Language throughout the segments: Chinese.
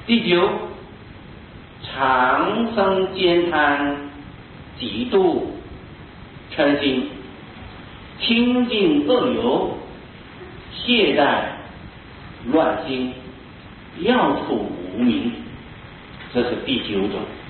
第九，常生兼贪，嫉妒嗔心，亲近恶友，懈怠乱心，要处无明，这是第九种。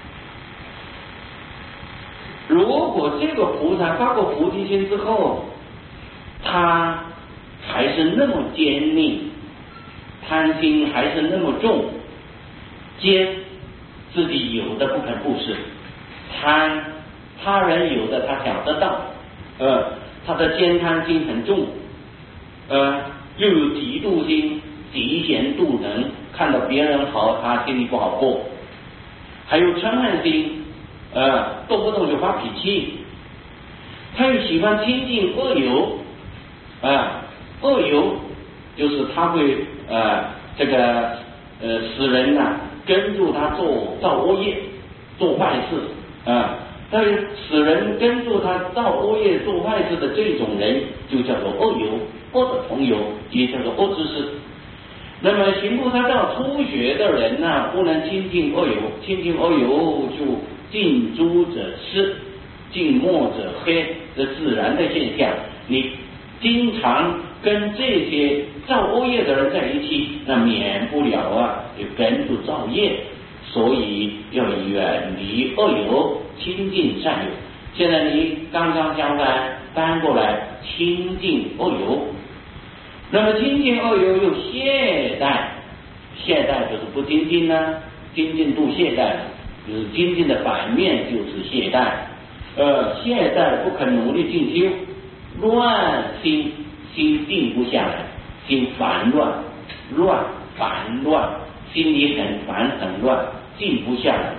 如果这个菩萨发过菩提心之后，他还是那么坚定，贪心还是那么重，坚自己有的不肯布施，贪他人有的他想得到，他的兼贪心很重，又有嫉妒心，嫉贤妒能，看到别人好他心里不好过，还有嗔恨心，动不动就发脾气，他又喜欢亲近恶友，恶友就是他会使人跟住他造恶业，做坏事，但是使人跟住他造恶业做坏事的这种人就叫做恶友，恶的朋友也叫做恶知识。那么行菩萨道初学的人不能亲近恶友，亲近恶友就近朱者赤，近墨者黑，这自然的现象。你经常跟这些造恶业的人在一起，那免不了就跟着造业，所以要远离恶友，亲近善友。现在你刚刚相反，搬过来亲近恶友，那么亲近恶友又懈怠，懈怠就是不精进呢，精进度懈怠，就是精进的反面就是懈怠，懈怠不肯努力进修，乱心，心定不下来，心烦乱，心里很烦很乱，静不下来。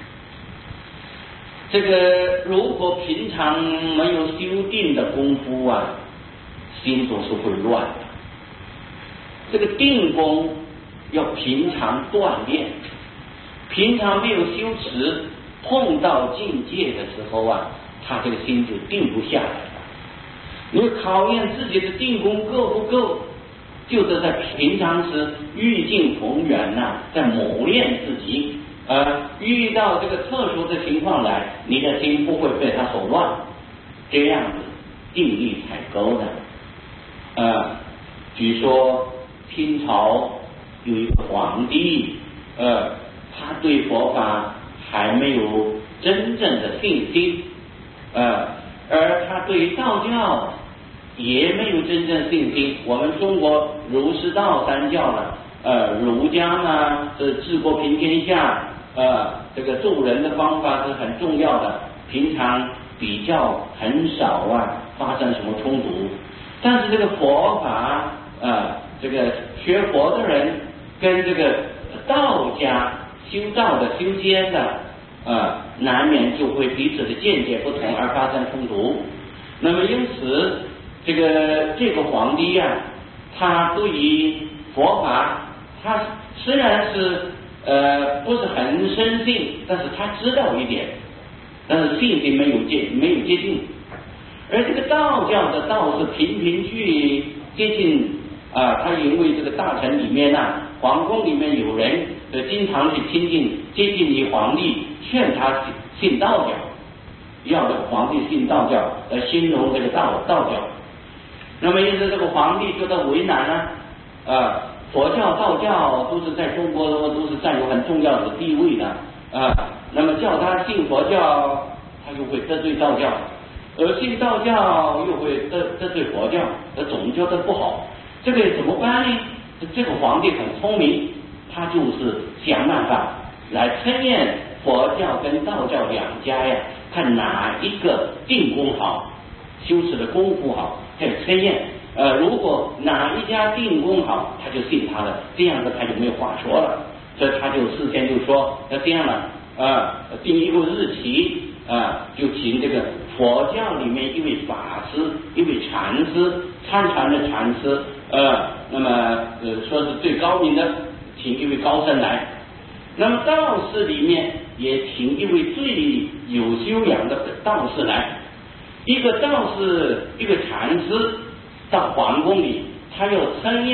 这个如果平常没有修定的功夫心总是会乱的。这个定功要平常锻炼，平常没有修持，碰到境界的时候他这个心就定不下来了。你考验自己的定功够不够，就是在平常时欲尽逢源在磨练自己，遇到这个特殊的情况来，你的心不会被它所乱，这样子定力才够的。据说清朝有一个皇帝，他对佛法还没有真正的信心，而他对道教也没有真正信心。我们中国儒释道三教儒家治国平天下，这个做人的方法是很重要的，平常比较很少发生什么冲突。但是这个佛法这个学佛的人跟这个道家修道的修仙的难免就会彼此的见解不同而发生冲突。那么因此这个皇帝他对于佛法他虽然是不是很深信，但是他知道一点，但是信心没有接近。而这个道教的道是频频去接近他因为这个大臣里面皇宫里面有人经常去接近于皇帝，劝他信道教，要这个皇帝信道教，兴隆这个道教。那么因此这个皇帝觉得为难佛教道教都是在中国都是占有很重要的地位的那么叫他信佛教，他就会得罪道教，而信道教又会得罪佛教，总觉得不好。这个怎么办呢？这个皇帝很聪明，他就是想办法来测验佛教跟道教两家看哪一个定功好，修持的功夫好，还有测验。如果哪一家定功好，他就信他的，这样子他就没有话说了。所以他就事先就说，那这样定一个日期就请这个佛教里面一位法师，一位禅师，参禅的禅师，那么说是最高明的，请一位高僧来。那么道士里面也请一位最有修养的道士来。一个道士，一个禅师到皇宫里，他要测验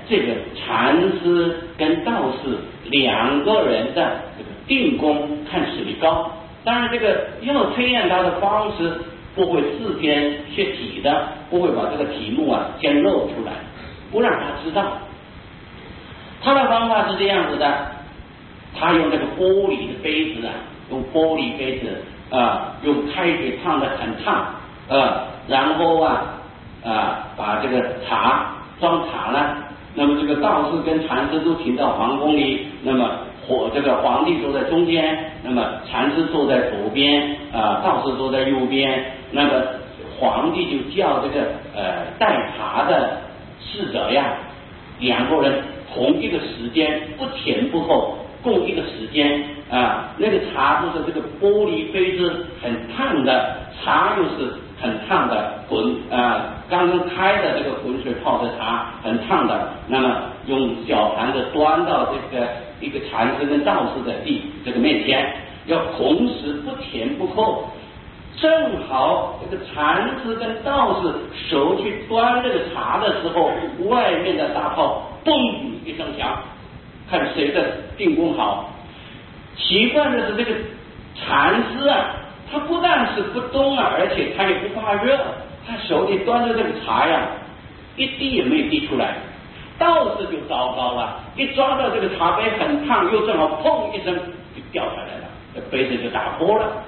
这个禅师跟道士两个人的这个定功看实力高。当然，这个要测验他的方式不会事先学题的，不会把这个题目啊先露出来，不让他知道。他的方法是这样子的，他用这个玻璃的杯子啊，用玻璃杯子用开水烫得很烫然后把这个茶装茶呢，那么这个道士跟禅师都请到皇宫里，那么这个皇帝坐在中间，那么禅师坐在左边道士坐在右边，那个皇帝就叫这个带茶的侍者呀，两个人同一个时间不前不后共一个时间那个茶都是这个玻璃杯子很烫的，茶又是很烫的刚刚开的这个滚水泡的茶很烫的，那么用小盘子端到这个一个禅师跟道士的这个面前，要同时不前不后，正好这个禅师跟道士手去端这个茶的时候，外面的大炮嘣一声响，看谁的定功好。奇怪的是，这个禅师他不但是不动而且他也不怕热，他手里端着这个茶呀，一滴也没有滴出来。道士就糟糕了，一抓到这个茶杯很烫，又正好砰一声就掉下来了，这杯子就打破了。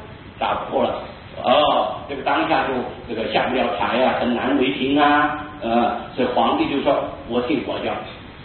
这个当下就这个下不了台很难为情所以皇帝就说：“我信佛教。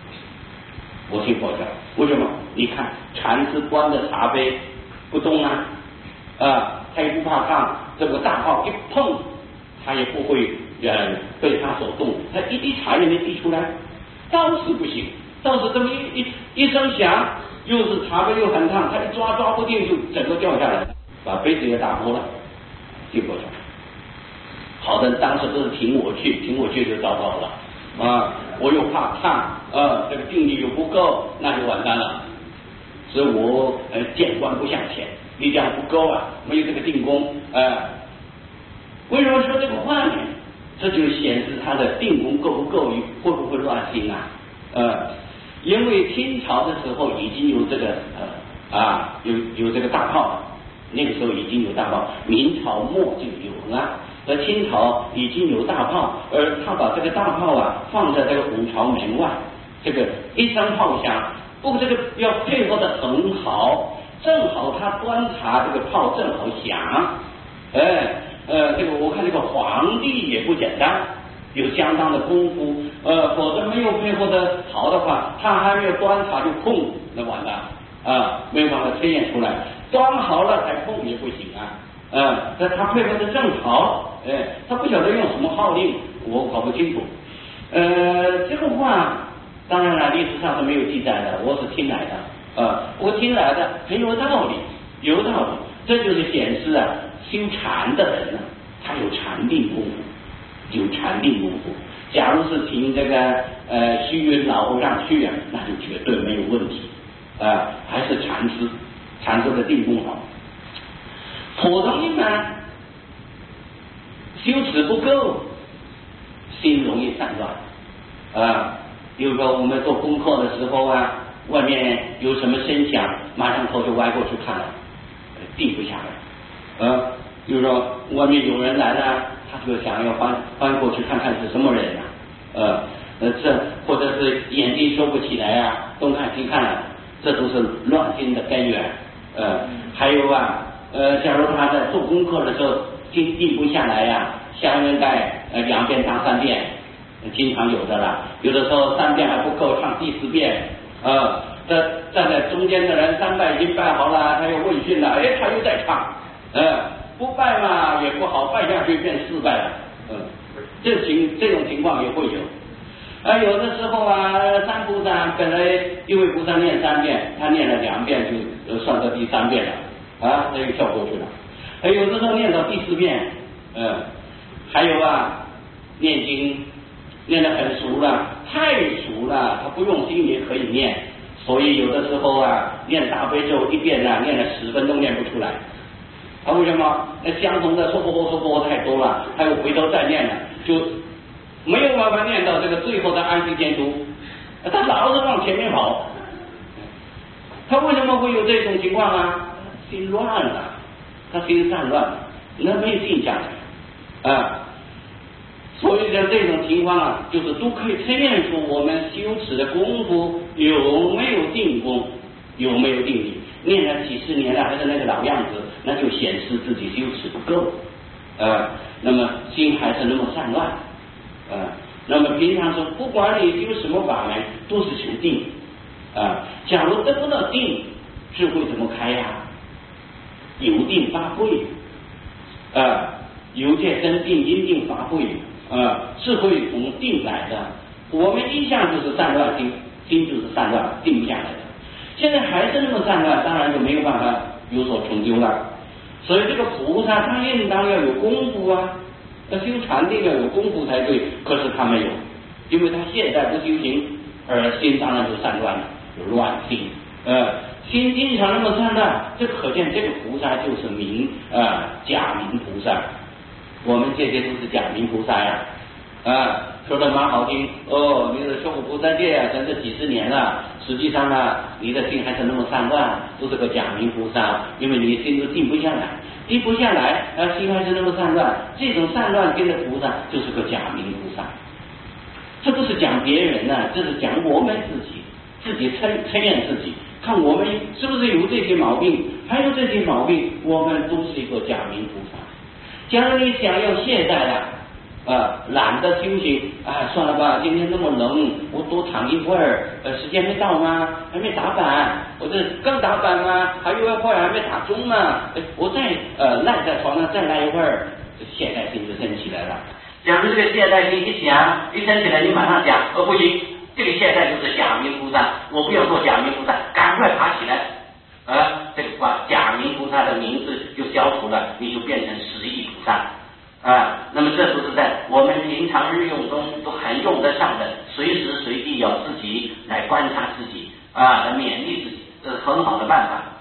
为什么？你看禅师端的茶杯不动他也不怕烫，这个大炮一碰，他也不会被他所动，他一滴茶也没滴出来。道士不行，道士这么一声响，又是茶杯又很烫，他一抓不定就整个掉下来，把杯子也打破了，就过去了。好的，当时都是请我去就糟糕了我又怕烫这个定力又不够，那就完蛋了。所以我见官不向前，力量不够没有这个定功为什么说这个话呢？这就显示他的定功够不够，会不会乱心因为清朝的时候已经有这个有这个大炮，那个时候已经有大炮，明朝末就有了。而清朝已经有大炮，而他把这个大炮放在这个五朝门外，这个一声炮响，不过这个要配合的很好，正好他端茶这个炮正好响，这个我看这个皇帝也不简单，有相当的功夫，否则没有配合的好的话，他还没有端茶就碰，那完了没有办法测验出来，端好了再碰也不行但他配合的正好，他不晓得用什么号令，我搞不清楚。这个话当然了，历史上是没有记载的，我是听来的，我听来的很有道理，这就是显示修禅的人他有禅定功夫，假如是请这个虚云老和尚去那就绝对没有问题还是禅师的定功好。普通人修持不够，心容易散乱比如说我们做功课的时候外面有什么声响，马上头就歪过去看了，定不下来比如说外面有人来了，他就想要翻过去看看是什么人这或者是眼睛收不起来东看西看这都是乱心的根源还有假如他在做功课的时候定不下来下面盖2遍当3遍，经常有的啦，有的时候3遍还不够，唱第4遍站在中间的人3拜已经拜好了，他又问讯了，他又在唱不拜嘛也不好，拜下去变4拜了这种情况也会有有的时候三菩萨本来一位菩萨念3遍，他念了2遍就算到第3遍了这个跳过去了有的时候念到第4遍还有念经念得很熟了，太熟了，他不用心也可以念，所以有的时候念大悲咒1遍念了10分钟念不出来为什么？那相同的说不太多了，他又回头再念了，就没有办法念到这个最后的安息天读他老是往前面跑。他为什么会有这种情况啊？心乱了，他心散乱了，那没有定下来啊。所以像这种情况啊，就是都可以测验出我们修持的功夫有没有定功，有没有定力。念了几十年了还是那个老样子，那就显示自己修持不够那么心还是那么散乱那么平常说，不管你修什么法门，都是求定假如得不到定，智慧怎么开呀？有定发慧有戒真定，因定发慧智慧从定来的。我们一向就是散乱心，心就是散乱，定不下来的。现在还是那么散乱，当然就没有办法有所成就了。所以这个菩萨他应当要有功夫要修禅定要有功夫才对，可是他没有，因为他现在不修行，而心当然就散乱了，有乱心心经常那么散乱，这可见这个菩萨就是假名菩萨。我们这些都是假名菩萨说的蛮好听你的修护菩萨戒真是几十年了，实际上你的心还是那么散乱，都是个假名菩萨，因为你心都定不下来，心还是那么散乱，这种散乱心的菩萨就是个假名菩萨。这不是讲别人这是讲我们自己测验自己，看我们是不是有这些毛病，还有这些毛病，我们都是一个假名菩萨。假如你想要懈怠了懒得修行算了吧，今天那么冷，我多躺一会儿时间没到吗？还没打板，我这刚打板吗？还有一会儿还没打钟呢我再赖在床上再赖一会儿，这懈怠心就升起来了。假如这个懈怠心一升起来，你马上讲不行，这个懈怠就是假名菩萨，我不要做假名菩萨，赶快爬起来这个假名菩萨的名字就消除了，你就变成实义菩萨那么这都是在我们平常日用中都很用得上的，随时随地要自己来观察自己来勉励自己，这是很好的办法。